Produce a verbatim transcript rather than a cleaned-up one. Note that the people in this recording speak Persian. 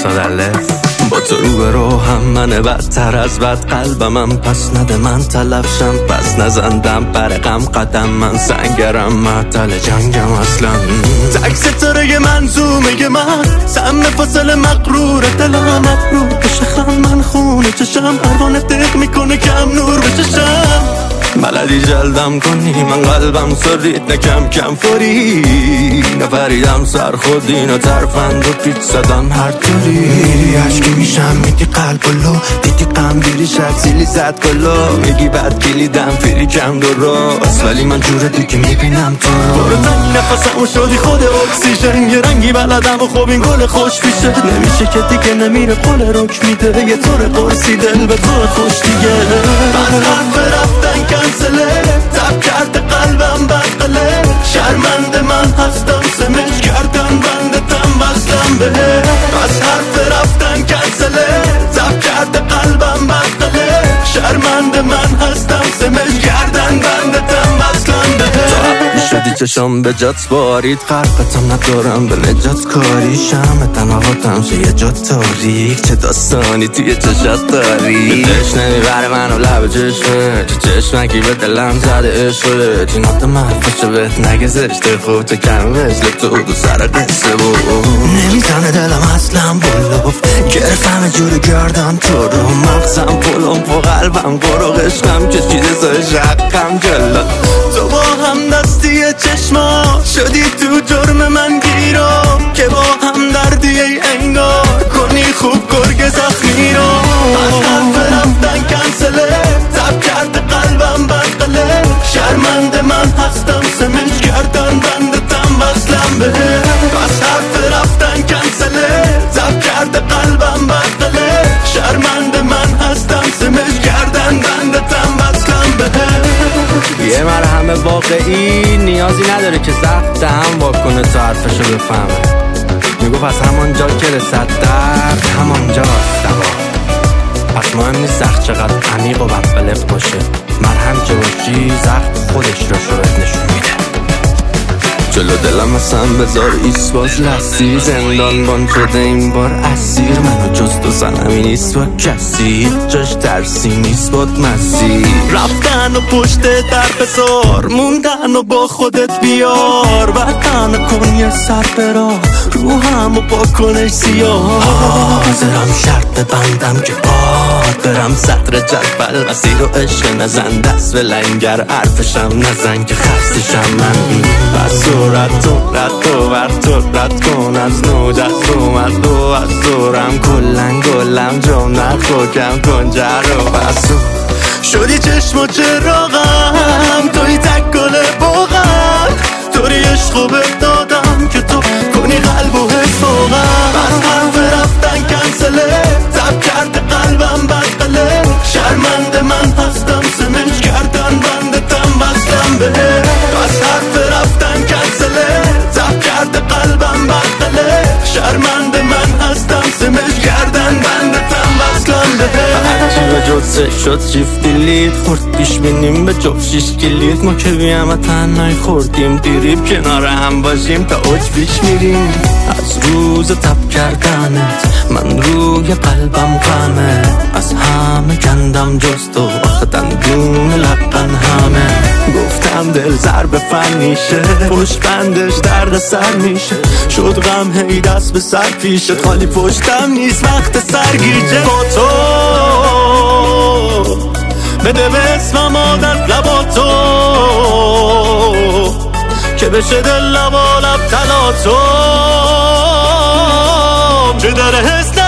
صد الف. با تو رو به رو هم منه بدتر از بد قلبمم، پس نده من تلفشم، پس نزندم برقم قدم من سنگرم معطل جنگم اصلا. تک ستاره منظومه من سم فاصله مقرور دلم مقرور بشه خم من خونه چشم پروانه دق میکنه کم نور به چشم. بلدی جلدم کنی من قلبم سرید نکم کم فوری نفریدم سر خودی نه ترفند و پیچ زدم هر طوری. میری عشقی میشم میدی قلب و لو دیدی قم دیری شد سیلی زد کلو میگی بد کلیدم فیری کم دو راست ولی من جوره دیگه میبینم تو برو تنی نفسم و شدی خود اکسیژن یه رنگی بلدم و خوب این گل خوش پیشه نمیشه که دیگه نمیره قول رک میده یه طور قرصی دل به طور خوش دیگه. من حرف رفتن کنسله تب کرده قلبم بدقله شرمنده من هستم سمج کردن بنده تم بستم به بس حرف رفتن کنسله تب کرده قلبم بدقله شرمنده من هستم سمج کردن بنده تم بستم به شدی چشم به جات بارید قربتم ندارم به نجات کاری شم تناواتم شه یه جا تاریک چه داستانی توی چشات داری تشنه بر من و لب چشمه چه چشمکی به دلم زده عشقه جنات من پشه بهت نگه زشته خوب تو کم مثل تو دو سر قصه بود نمیزنه دلم اصلا بلوف گرفم جور گردن تو رو مغزم پلم پو قلبم برو قشقم که چیز سای شقم جلا تو با هم دستی چشما شدی تو جرم من گیرم که با هم دردی ای انگار کنی خوب گرگ زخمی رو از حرف رفتن کنسله تب کرده قلبم بدقله شرمنده من هستم سمج کردن بنده تم بستم به از حرف رفتن کنسله تب کرده قلبم بدقله شرمنده من هستم سمج کردن بنده تم بستم به یه مرهم واقعی نیازی نداره که زخم دهم واکنه تا حرفشو بفهمه میگو پس همانجا که رسد درد همانجاست دوا پس مهم نیست زخم چقدر عمیق و بدقلق باشه مرهم که باشی زخم خودش رو شاید نشون میده جلو دلم اصلا بذار ایست باز لستی زندان بان شده این بار اسیر منو جز تو سنمی نیست با کسی جاش ترسی نیست باد مسیر رفتن و پشت در بزار موندن و با خودت بیار وطن کن یه سر برا روحم و با کنش سیاه حاضرم شرط ببندم که باد برم صدر جدول مسیر و عشق نزن دست و لنگر حرفشم نزن که خستشم من بس رد تو رد تو بر تو رد کن از نو دست اومد دو از دورم کلن گلم جمعت خوکم کن جر و بسو شدی چشم و چراغم توی تک گل باغم طوری عشقو بهت دادم که تو کنی قلب و حس فوقم از حرف رفتن کنسله تب کرده قلبم بدقله شرمنده من هستم سمج کردن بنده تم بستم به از حرف رفتن کنسله تب کرده قلبم بدقله شرمنده من هستم سمج کردن بنده تم بستم به هرچی به جد شد شیفتی لید خورد پیش بینیم به جب شیش کلید ما که بیم تنهایی خوردیم دیریب کنار هم باشیم تا اوج پیش میریم از روز تب کردنت من روی قلبم غمه از همه کندم جز تو آخه دندون لقن همه گفتم دل ضرب فنیشه پشت بندش درد سر میشه شد غم هی دست به سر پیشه خالی پشتم نیست وقت سرگیجه با تو بده به اسمم عادت لبا تو که بشه دل لبا لب تلا تو چه در حس